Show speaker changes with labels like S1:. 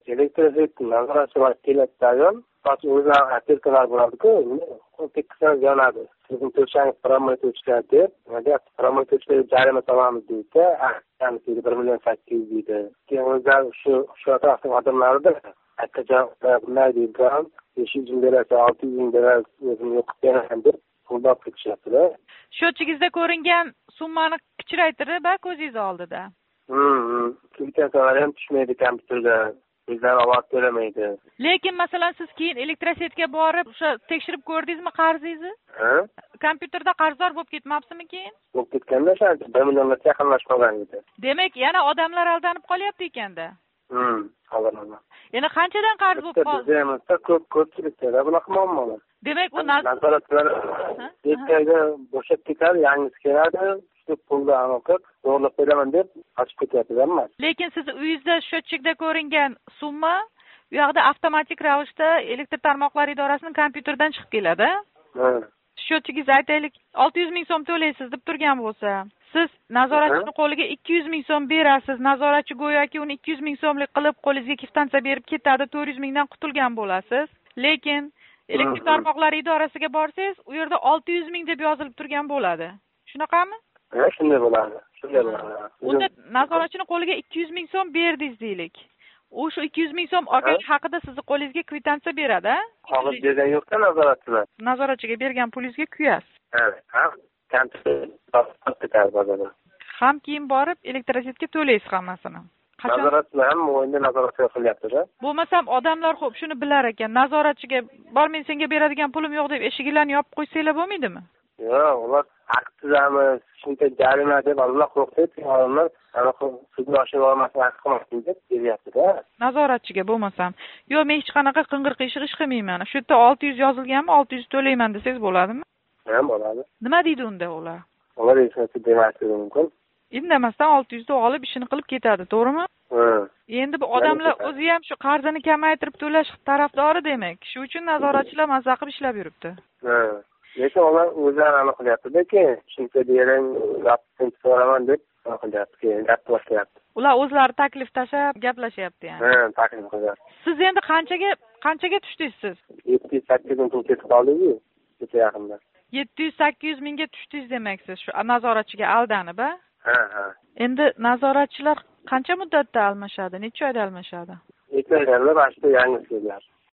S1: elektrisik nazoratchi kelayotgan o'zlari atirkalar bo'ladi-ku, tekkizdan yonadi. Sizning to'shangiz promoy to'chgan deb, promoy to'chgan jarima solamiz deydi. Yani 1.800.000 deydi. Keyin o'zlari shu atrofdagi odamlarida akajon bunday deydigan 500.000 berasa 600.000 berasa o'zim yo'q beraman deb puldan ketishyapti-da.
S2: Sho'chigizda ko'ringan summani kichraytirib ko'zingiz oldida.
S1: Kvitansiyalar ham tushmaydi kompyuterga. Bizlar ovoz beramaydi.
S2: Lekin masalan siz keyin elektrosетga borib o'sha tekshirib ko'rdingizmi qarzingizni? Kompyuterda qarzdor bo'lib ketmabsizmi keyin?
S1: Bo'lib ketganda o'sha 1 millionga yaqinlashib qolgan edi.
S2: Demak, yana odamlar aldanib qolyapti ekanda.
S1: Aldanadi.
S2: Yana qanchadan qarz bo'lib qoldi?
S1: Bizda ko'pchilikda bunaqa muammolar.
S2: Demak, bu
S1: nazoratchilar ertaga bo'shab ketadi, yangisi keladi. Pulni aniqib, to'g'rilab beraman deb ochib ketyapti hamma.
S2: Lekin siz uyingizda счетчикda ko'ringan summa u yoqda avtomatik ravishda elektr tarmoqlari idorasining kompyuteridan chiqib keladi. Счетчиgingiz aytaylik 600.000 so'm to'laysiz deb turgan bo'lsa, siz nazoratchining qo'liga 200.000 so'm berasiz. Nazoratchi go'yoki uni 200.000 so'mlik qilib qo'lingizga kvitansiya berib ketadi, 400.000 dan qutulgan bo'lasiz. Lekin elektr tarmoqlari idorasiga borsangiz, u yerda 600.000 deb yozilib turgan bo'ladi. Shunaqami?
S1: Shunday bo'ladi.
S2: Unda nazoratchining qo'liga 200.000 so'm berdingiz deylik. U shu 200.000 so'm olgan haqida sizni qo'lingizga kvitansiya beradi.
S1: Hozir bergan yo'q-da nazoratchilar.
S2: Nazoratchiga bergan pulingizga kuyasiz.
S1: Kompyuter
S2: ham keyin borib elektrosетga to'laysiz hammasini.
S1: Nazoratchilar ham o'yinda nazorat qilyapti-da.
S2: Bo'lmasam odamlar xo'p shuni bilar ekan. Nazoratchiga "Bor, men senga beradigan pulim yo'q" deb eshiginglarni yopib qo'ysanglar bo'lmaydimi?
S1: Yo'q, ular haqsizamiz, shuncha jarima deb Allah qo'rqitib, odamlar sizni oshirib olmasdan haq qilmaslik deb beryapti-da.
S2: Nazoratchiga bo'lmasam, "Yo'q, men hech qanaqa qing'ir-qiyshiq ish qilmayman. Shu yerda 600 yozilganmi, 600 to'layman" desangiz bo'ladimi?
S1: Ham bo'ladi.
S2: Nima deydi unda ular?
S1: Ular esa demasligi mumkin.
S2: Indamasdan 600 ta olib ishini qilib ketadi, to'g'rimi? Endi bu odamlar o'zi ham shu qarzini kamaytirib to'lash tarafdori demak. Shu uchun nazoratchilar mazza qilib ishlab yuribdi.
S1: Lekin ular o'zlari aniq qilyapti-da, shuncha bering, gapni so'raman deb qilyapti, gap boshlayapti.
S2: Ular o'zlari taklif tashlab gaplashyapti yani.
S1: Taklif qilyapti.
S2: Siz endi qanchaga tushdingiz siz?
S1: 700-800 ming pul ketib qoldi-ku, kecha yaqinda.
S2: 700-800 mingga tushdingiz demaksiz shu nazoratchiga aldanib, a?
S1: Ha.
S2: Endi nazoratchilar qancha muddatda almashadi? Necha oyda almashadi?
S1: 2 oyda almashadi, yangi keladi.